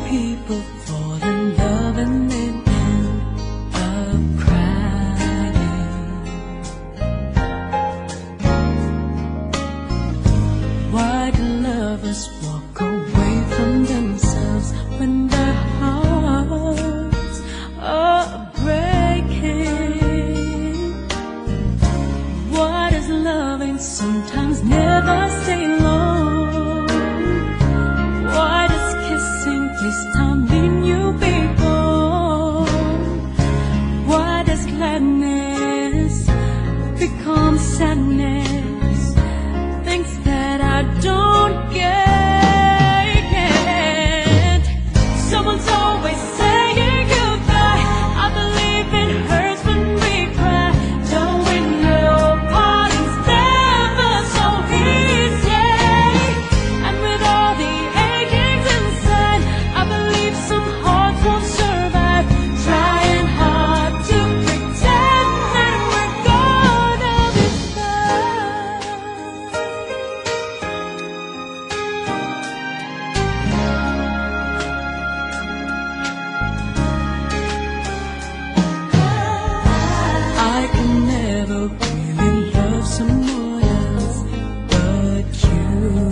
people fall in love and then end up crying. Why do lovers walk away from themselves when their hearts are breaking? Why does loving sometimes never stay long? Why does kissing this time mean you be gone? Why does gladness become sadness? Things that I don't get. Someone's always saying goodbye. I believe it hurts when we cry. Don't we know parting's never so easy? And with all the achings inside, I believe some hearts won't survive. Trying hard to pretend that we're gonna be fine. I can never really love someone else but you.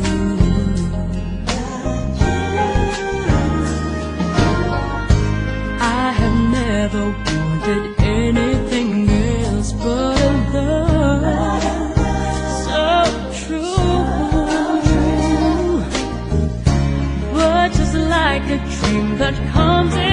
I have never wanted anything else but a love so true. But just like a dream that comes in